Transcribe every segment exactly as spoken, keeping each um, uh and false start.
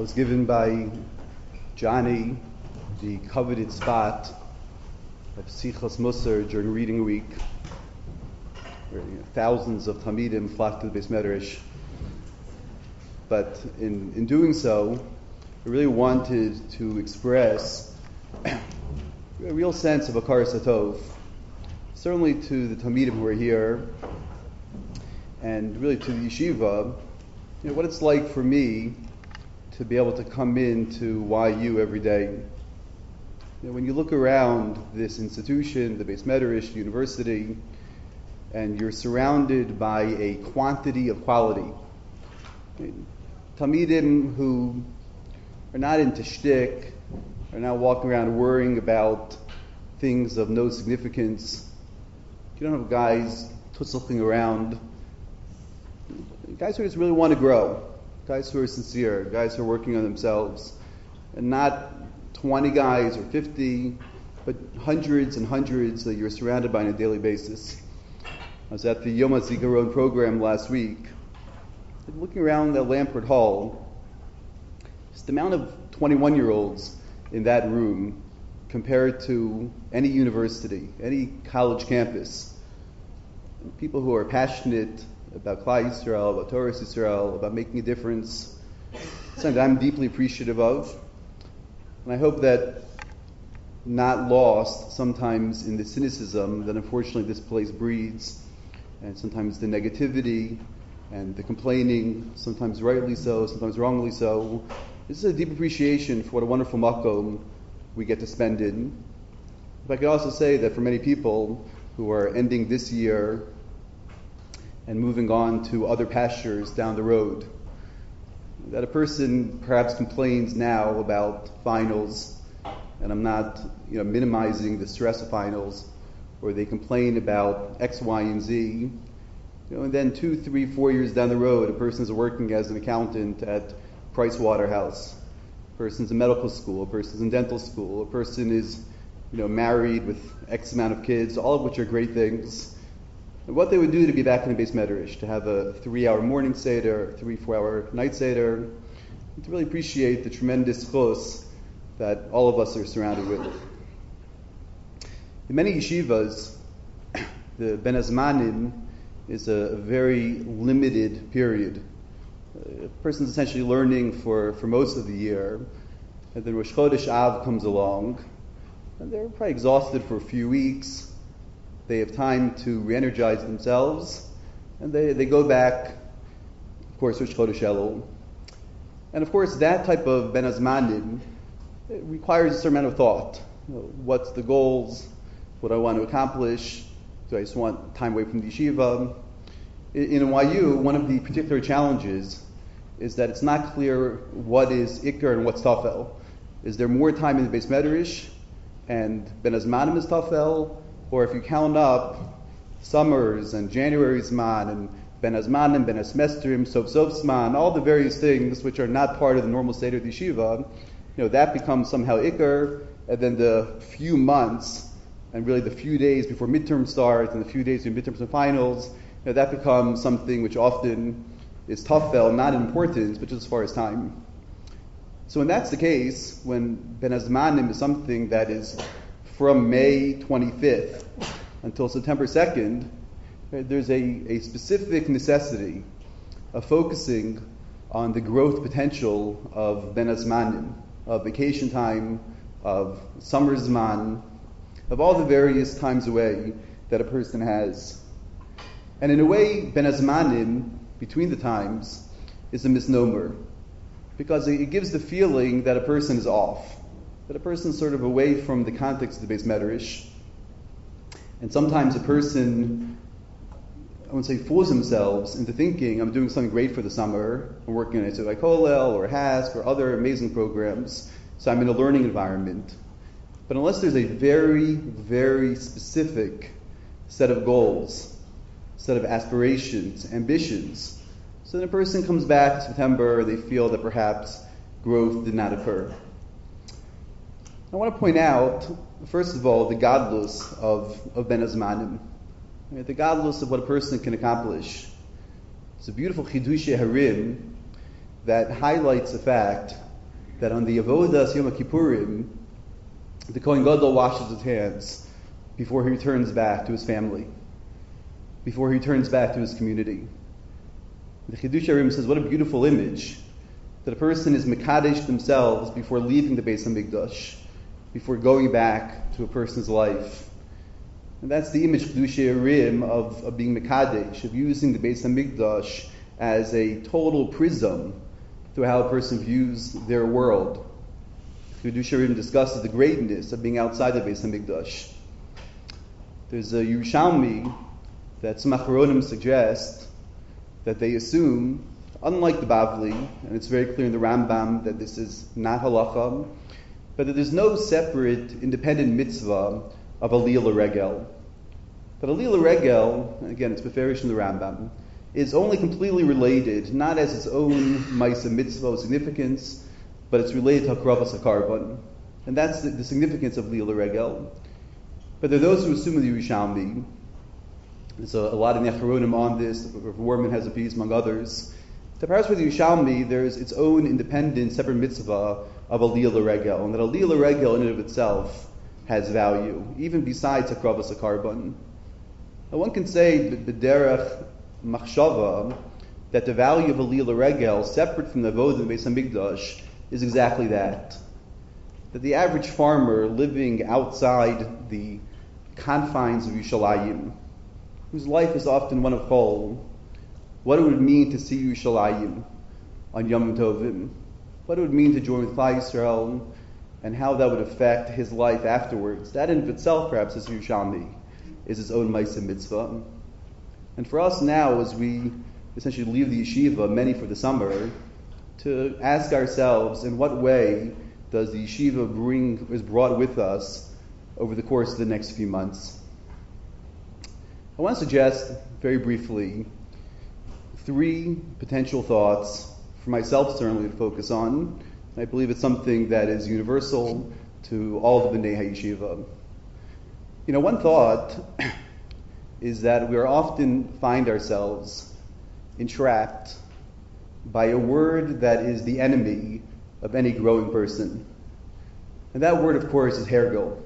I was given by Johnny the coveted spot of Sichos Musar during reading week, where you know, thousands of Talmidim flocked to the Beis Medrash. But in, in doing so, I really wanted to express a real sense of Hakaras Hatov, certainly to the Talmidim who are here, and really to the yeshiva, you know, what it's like for me to be able to come into Y U every day. You know, when you look around this institution, the Beis Medrash University, and you're surrounded by a quantity of quality. I mean, Talmidim who are not into shtick, are not walking around worrying about things of no significance. You don't have guys tusslking around. Guys who just really want to grow. Guys who are sincere. Guys who are working on themselves. And not twenty guys or fifty, but hundreds and hundreds that you're surrounded by on a daily basis. I was at the Yom HaZikaron program last week, looking around at Lampert Hall. Just the amount of twenty-one-year-olds in that room compared to any university, any college campus. People who are passionate about Klal Yisrael, about Torah Yisrael, about making a difference. Something that I'm deeply appreciative of. And I hope that not lost sometimes in the cynicism that unfortunately this place breeds, and sometimes the negativity and the complaining, sometimes rightly so, sometimes wrongly so. This is a deep appreciation for what a wonderful makom we get to spend in. But I could also say that for many people who are ending this year and moving on to other pastures down the road, that a person perhaps complains now about finals, and I'm not you know, minimizing the stress of finals, or they complain about X, Y, and Z, you know, and then two, three, four years down the road, a person is working as an accountant at Price Waterhouse, a person's in medical school, a person's in dental school, a person is you know, married with X amount of kids, all of which are great things. And what they would do to be back in the Beis Medrash, to have a three-hour morning seder, three, four-hour night seder, and to really appreciate the tremendous chus that all of us are surrounded with. In many yeshivas, the Ben Hazmanim is a, a very limited period. A person's essentially learning for, for most of the year, and then Rosh Chodesh Av comes along, and they're probably exhausted for a few weeks. They have time to re-energize themselves, and they, they go back, of course, Rosh Chodesh Elul. And of course, that type of Ben Hazmanim requires a certain amount of thought. You know, what's the goals? What do I want to accomplish? Do I just want time away from the yeshiva? In, in Y U, one of the particular challenges is that it's not clear what is Iker and what's Tafel. Is there more time in the Beis Medrash and Ben Hazmanim is Tafel? Or if you count up summers and January Zman and Ben Hazmanim, Ben Hasmestrim, Sof Sof Zman, all the various things which are not part of the normal state of the yeshiva, you know, that becomes somehow Iker, and then the few months and really the few days before midterm starts and the few days between midterms and finals, you know, that becomes something which often is Tafel, not in importance, but just as far as time. So when that's the case, when Ben Hazmanim is something that is from May twenty-fifth until September second, there's a, a specific necessity of focusing on the growth potential of Ben Hazmanim, of vacation time, of summer Zman, of all the various times away that a person has. And in a way, Ben Hazmanim, between the times, is a misnomer, because it gives the feeling that a person is off, that a person is sort of away from the context of the Beis Medrash. And sometimes a person, I wouldn't say fools themselves into thinking, I'm doing something great for the summer, I'm working on Yitzhak Kolel or HASC or other amazing programs, so I'm in a learning environment. But unless there's a very, very specific set of goals, set of aspirations, ambitions, so then a person comes back in September, they feel that perhaps growth did not occur. I want to point out, first of all, the godless of, of Ben Hazmanim. I mean, the godless of what a person can accomplish. It's a beautiful Chidushei Harim that highlights the fact that on the Avodas Yom Kippurim, the Kohen Gadol washes his hands before he returns back to his family, before he returns back to his community. The Chidush HaRim says, what a beautiful image, that a person is mekadesh themselves before leaving the Beis HaMikdash, before going back to a person's life. And that's the image, Chidush HaRim, of, of being mekadesh, of using the Beis HaMikdash as a total prism through how a person views their world. Chidush HaRim discusses the greatness of being outside the Beis HaMikdash. There's a Yerushalmi that some Achronim suggest that they assume, unlike the Bavli, and it's very clear in the Rambam that this is not halacha, but that there's no separate, independent mitzvah of Aliyah L'Regel. But Aliyah L'Regel, again, it's beferish in the Rambam, is only completely related, not as its own Maisa mitzvah of significance, but it's related to Hakravas HaKarban. And that's the, the significance of Aliyah L'Regel. But there are those who assume in the Yerushalmi, there's a, a lot of Nechronim on this, Rav Warman has a piece among others, that perhaps for the Yerushalmi there's its own independent, separate mitzvah of Aliyah L'Regel, and that Aliyah L'Regel in and of itself has value, even besides Hakravas HaKarban. Now one can say that the derech machshava, that the value of Aliyah L'Regel, separate from the Avodah in Beis HaMikdash, is exactly that. That the average farmer living outside the confines of Yerushalayim, whose life is often one of chol, what it would mean to see Yerushalayim on Yom Tovim, what it would mean to join with Klal Yisrael, and how that would affect his life afterwards. That in of itself, perhaps, as Yerushalmi, is its own Maisa mitzvah. And for us now, as we essentially leave the yeshiva, many for the summer, to ask ourselves, in what way does the yeshiva bring, is brought with us over the course of the next few months? I want to suggest, very briefly, three potential thoughts for myself certainly to focus on. I believe it's something that is universal to all the B'nai HaYeshiva. You know, one thought is that we are often find ourselves entrapped by a word that is the enemy of any growing person. And that word, of course, is hergel.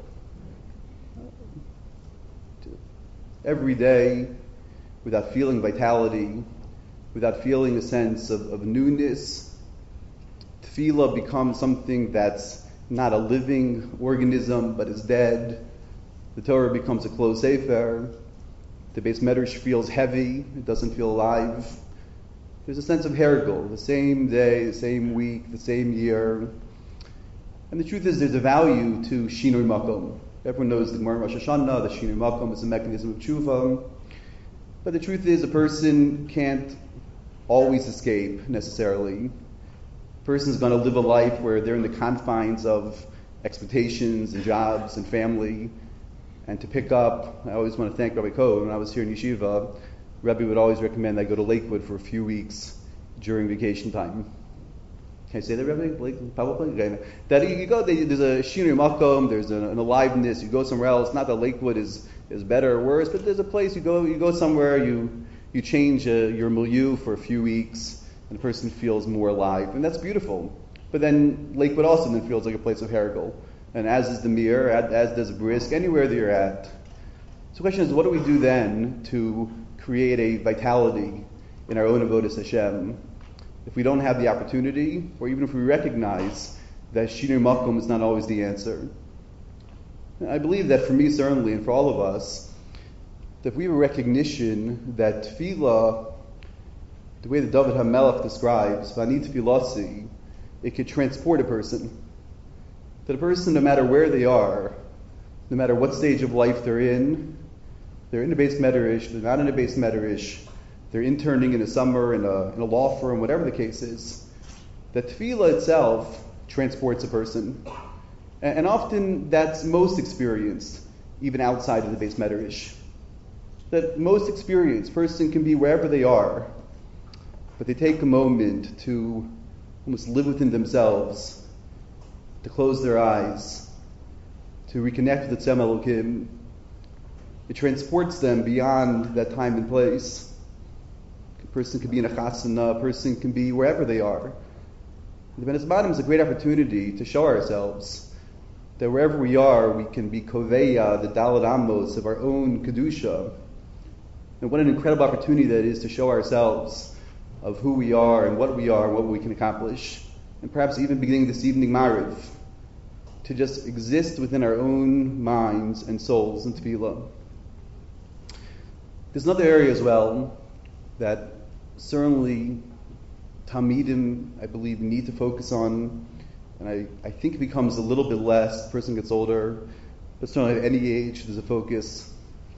Every day, without feeling vitality, without feeling a sense of, of newness, tefillah becomes something that's not a living organism, but is dead. The Torah becomes a closed sefer. The Beis Medrash feels heavy. It doesn't feel alive. There's a sense of hergel, the same day, the same week, the same year. And the truth is, there's a value to shinui makom. Everyone knows the Gemara in Rosh Hashanah, the shinui makom is a mechanism of tshuva. But the truth is, a person can't always escape, necessarily. A person's going to live a life where they're in the confines of expectations and jobs and family. And to pick up, I always want to thank Rabbi Koh. When I was here in Yeshiva, Rabbi would always recommend I go to Lakewood for a few weeks during vacation time. Can I say that, Rabbi? Lake, probably? Okay. That you go, there's a shinui makom, there's an, an aliveness, you go somewhere else. Not that Lakewood is, is better or worse, but there's a place you go, you go somewhere, you you change uh, your milieu for a few weeks, and the person feels more alive. And that's beautiful. But then Lakewood also then feels like a place of hergel. And as is the Mir, as does Brisk, anywhere that you're at. So the question is, what do we do then to create a vitality in our own avodas Hashem if we don't have the opportunity, or even if we recognize that shinui makom is not always the answer? I believe that for me certainly, and for all of us, that if we have a recognition that tefillah, the way that David HaMelech describes, v'ani tefillasi, it could transport a person. That a person, no matter where they are, no matter what stage of life they're in, they're in a Beis Medrash, they're not in a Beis Medrash, they're interning in the summer in a, in a law firm, whatever the case is, that tefillah itself transports a person. And, and often that's most experienced, even outside of the Beis Medrash. That most experienced person can be wherever they are, but they take a moment to almost live within themselves, to close their eyes, to reconnect with the Tzem Elokim. It transports them beyond that time and place. A person can be in a chasana, a person can be wherever they are. The Ben Azmanim is a great opportunity to show ourselves that wherever we are, we can be koveya, the Daled Amos of our own kedusha. And what an incredible opportunity that is to show ourselves of who we are and what we are and what we can accomplish. And perhaps even beginning this evening Mariv, to just exist within our own minds and souls in tefillah. There's another area as well that certainly Talmidim, I believe, need to focus on, and I, I think it becomes a little bit less as the person gets older, but certainly at any age there's a focus.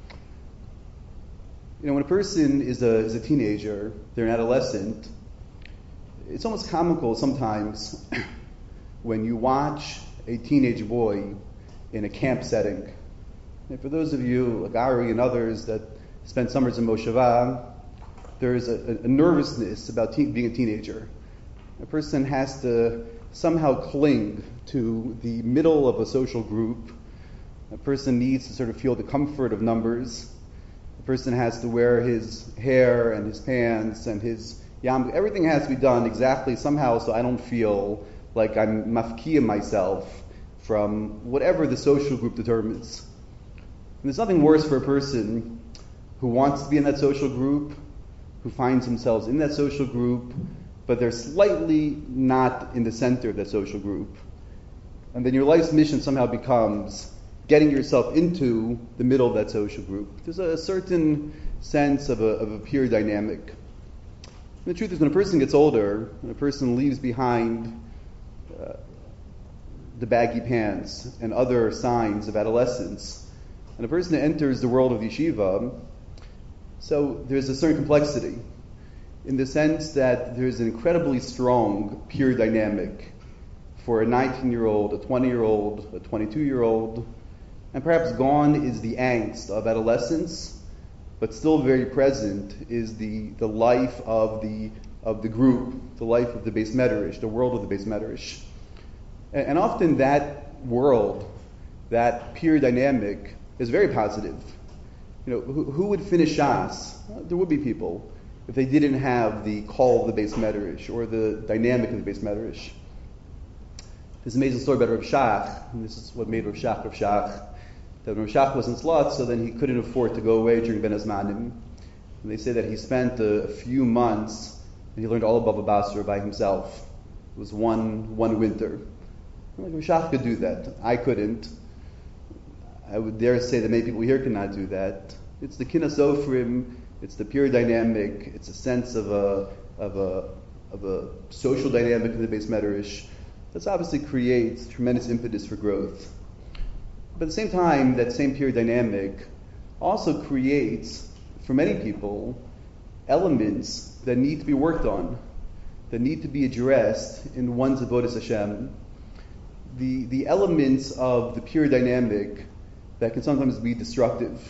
You know, when a person is a is a teenager, they're an adolescent, it's almost comical sometimes when you watch a teenage boy in a camp setting. And for those of you, like Ari and others, that spent summers in Mosheva, there is a, a nervousness about teen, being a teenager. A person has to somehow cling to the middle of a social group. A person needs to sort of feel the comfort of numbers. A person has to wear his hair and his pants and his yam. Everything has to be done exactly somehow so I don't feel like I'm mafkiya myself from whatever the social group determines. And there's nothing worse for a person who wants to be in that social group, who finds themselves in that social group, but they're slightly not in the center of that social group. And then your life's mission somehow becomes getting yourself into the middle of that social group. There's a certain sense of a, of a peer dynamic. And the truth is, when a person gets older, when a person leaves behind uh, the baggy pants and other signs of adolescence, and a person enters the world of yeshiva, so there's a certain complexity in the sense that there's an incredibly strong peer dynamic for a nineteen-year-old, a twenty-year-old, a twenty-two-year-old, and perhaps gone is the angst of adolescence, but still very present is the, the life of the of the group, the life of the Beis Medrash, the world of the Beis Medrash. And, and often that world, that peer dynamic, is very positive. You know, who, who would finish Shas? Well, there would be people if they didn't have the call of the Beis Medrash or the dynamic of the Beis Medrash. There's an amazing story about Rav Shach, and this is what made Rav Shach Rav Shach. That when Rav Shach was in Slot, so then he couldn't afford to go away during Ben Azmanim. And they say that he spent a, a few months and he learned all of Bava Basra by himself. It was one one winter. Like, Rav Shach could do that. I couldn't. I would dare say that many people here cannot do that. It's the Kinas Ofrim, it's the pure dynamic, it's a sense of a of a of a social dynamic in the Beis Medrash that obviously creates tremendous impetus for growth. But at the same time, that same pure dynamic also creates, for many people, elements that need to be worked on, that need to be addressed in one's avodas Hashem. The the elements of the pure dynamic that can sometimes be destructive.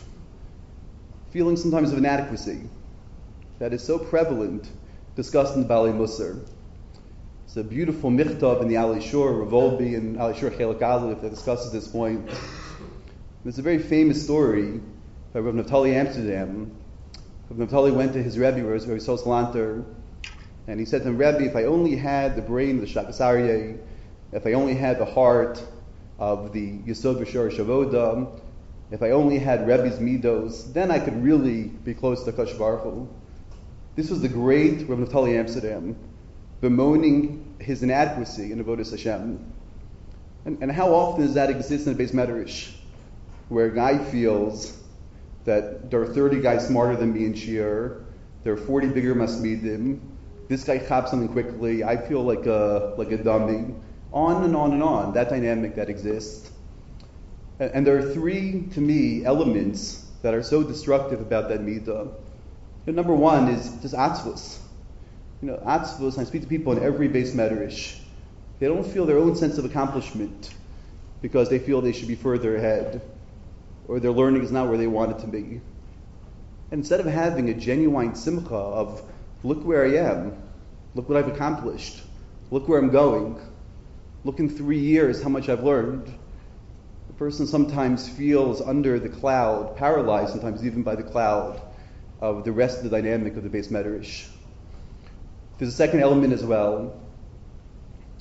Feeling sometimes of inadequacy that is so prevalent, discussed in the Balei Musar. It's a beautiful michtav in the Ali Shur, Revolbi and Ali Shur Chelik Aleph that discusses this point. There's a very famous story by Rav Naftali Amsterdam. Rav Naftali went to his Rebbe, Rav Yisrael Salanter, and he said to him, Rebbe, if I only had the brain of the Shachas Aryeh, if I only had the heart of the Yesod V'Shor Shavoda, if I only had Rebbe's Midos, then I could really be close to Kadosh Baruch Hu. This was the great Rav Naftali Amsterdam, bemoaning his inadequacy in avodas Hashem. And, and how often does that exist in the Beis Medrash, where a guy feels that there are thirty guys smarter than me in Shir, there are forty bigger Masmidim, this guy chops something quickly, I feel like a like a dummy, on and on and on, that dynamic that exists. And, and there are three, to me, elements that are so destructive about that midah. And number one is just atzvus. You know, atzvus, I speak to people in every Beis Medrash, they don't feel their own sense of accomplishment because they feel they should be further ahead, or their learning is not where they want it to be. And instead of having a genuine simcha of, look where I am, look what I've accomplished, look where I'm going, look in three years how much I've learned, the person sometimes feels under the cloud, paralyzed sometimes even by the cloud of the rest of the dynamic of the Beis Medrash. There's a second element as well.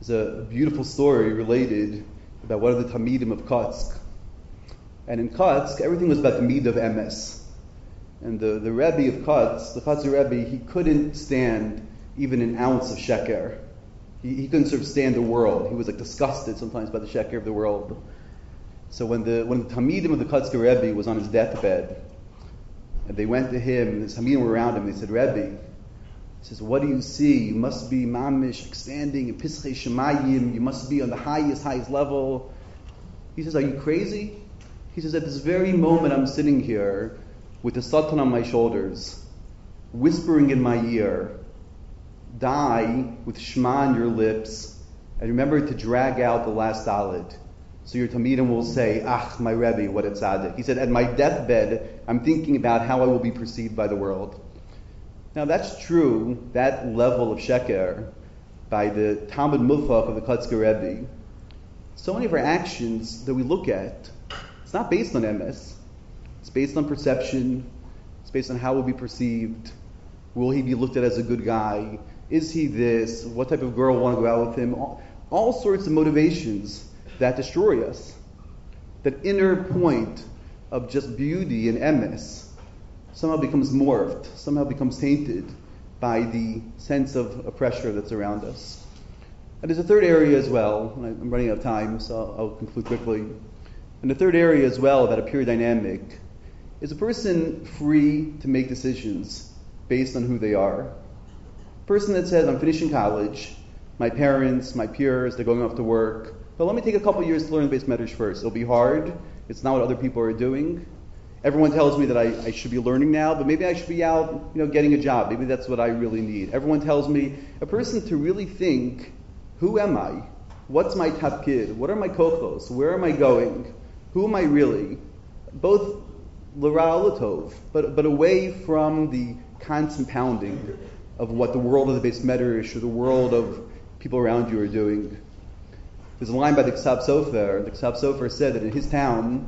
There's a beautiful story related about one of the Talmidim of Kotsk. And in Kotsk, everything was about the Midah of Emes. And the, the Rebbe of Kotsk, the Kotsk Rebbe, he couldn't stand even an ounce of sheker. He, he couldn't sort of stand the world. He was like disgusted sometimes by the sheker of the world. So when the when the Talmidim of the Kotsk Rebbe was on his deathbed, and they went to him, and the Talmidim were around him, they said, Rebbe, he says, what do you see? You must be mamish, standing in Pischei Shemayim, you must be on the highest, highest level. He says, are you crazy? He says, at this very moment I'm sitting here with the Satan on my shoulders, whispering in my ear, die with Shema on your lips, and remember to drag out the last Daled. So your Talmidim will say, Ach, my Rebbe, what a tzaddik. He said, at my deathbed, I'm thinking about how I will be perceived by the world. Now that's true, that level of sheker, by the Talmud Mufak of the Kotsk Rebbe. So many of our actions that we look at, it's not based on emes. It's based on perception. It's based on how we'll be perceived. Will he be looked at as a good guy? Is he this? What type of girl will want to go out with him? All, all sorts of motivations that destroy us. That inner point of just beauty and emes somehow becomes morphed, somehow becomes tainted by the sense of a pressure that's around us. And there's a third area as well, and I'm running out of time, so I'll, I'll conclude quickly. And the third area as well about a pure dynamic is a person free to make decisions based on who they are. A person that says, I'm finishing college, my parents, my peers, they're going off to work, but let me take a couple years to learn the Beis Medrash first. It'll be hard. It's not what other people are doing. Everyone tells me that I, I should be learning now, but maybe I should be out, you know, getting a job. Maybe that's what I really need. Everyone tells me, a person to really think, who am I? What's my tapkid? What are my kochos? Where am I going? Who am I really? Both l'ra l'tov, but but away from the constant pounding of what the world of the Beis Medrash or the world of people around you are doing. There's a line by the Ksab Sofer. The Ksab Sofer said that in his town,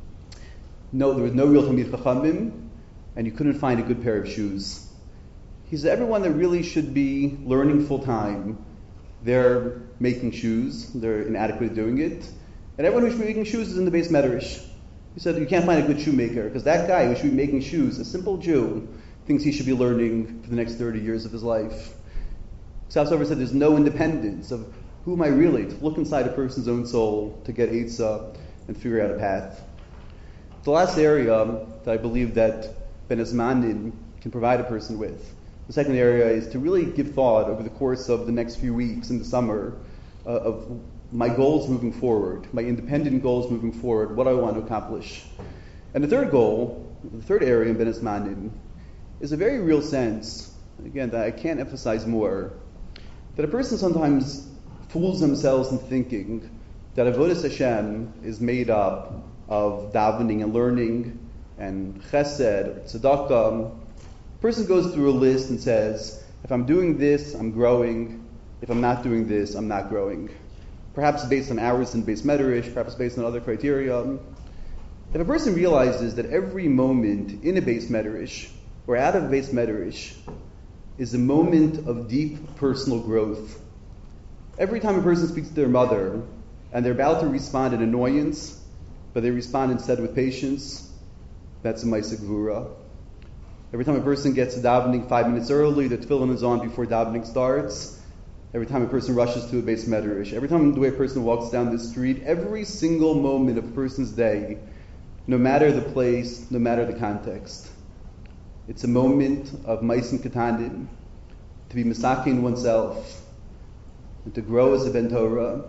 no, there was no real Talmid Chachamim, and you couldn't find a good pair of shoes. He said everyone that really should be learning full time, they're making shoes, they're inadequate at doing it, and everyone who should be making shoes is in the Beis Medrash. He said you can't find a good shoemaker, because that guy who should be making shoes, a simple Jew, thinks he should be learning for the next thirty years of his life. Ksab Sofer said there's no independence of who am I really, to look inside a person's own soul, to get Eitzah, and figure out a path. The last area that I believe that Ben Azmanin can provide a person with, the second area is to really give thought over the course of the next few weeks in the summer uh, of my goals moving forward, my independent goals moving forward, what I want to accomplish. And the third goal, the third area in Ben Azmanin, is a very real sense, again, that I can't emphasize more, that a person sometimes fools themselves in thinking that Avodas Hashem is made up of davening and learning and chesed, tzedakah. A person goes through a list and says, if I'm doing this, I'm growing. If I'm not doing this, I'm not growing. Perhaps based on hours in Beis Medrash, perhaps based on other criteria. If a person realizes that every moment in a Beis Medrash or out of Beis Medrash is a moment of deep personal growth. Every time a person speaks to their mother and they're about to respond in annoyance, but they respond instead with patience, that's a Maaseh Gvura. Every time a person gets to davening five minutes early, the tefillin is on before davening starts. Every time a person rushes to a Beis Medrash. Every time the way a person walks down the street, every single moment of a person's day, no matter the place, no matter the context. It's a moment of Maisim Katanin, to be misakin oneself, and to grow as a Ben Torah.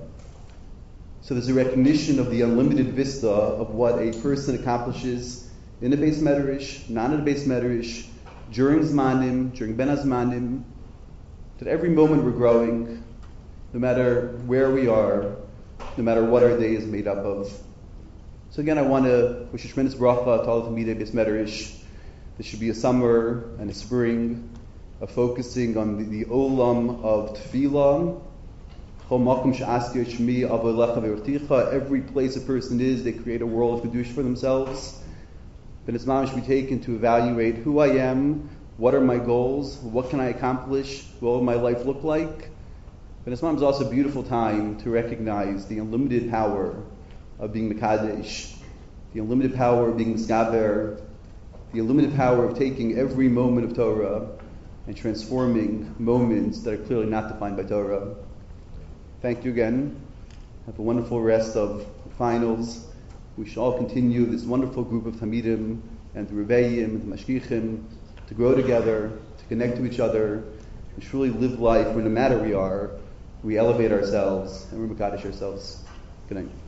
So there's a recognition of the unlimited vista of what a person accomplishes in a Beis Medrash, not in a Beis Medrash, during Zmanim, during Ben Azmanim, that every moment we're growing, no matter where we are, no matter what our day is made up of. So again, I want to wish a tremendous bracha to all the Talmidei Beis Medrash. There should be a summer and a spring of focusing on the, the olam of tefillah. Every place a person is, they create a world of Kedush for themselves. But it's mamish we taken to evaluate who I am, what are my goals, what can I accomplish, what will my life look like. But Islam is also a beautiful time to recognize the unlimited power of being Mekadesh, the unlimited power of being Misgaber, the unlimited power of taking every moment of Torah and transforming moments that are clearly not defined by Torah. Thank you again. Have a wonderful rest of the finals. We shall all continue this wonderful group of Talmidim and the Rebbeim and the Mashgichim to grow together, to connect to each other, and truly live life where no matter we are, we elevate ourselves and we Mekadesh ourselves. Good night.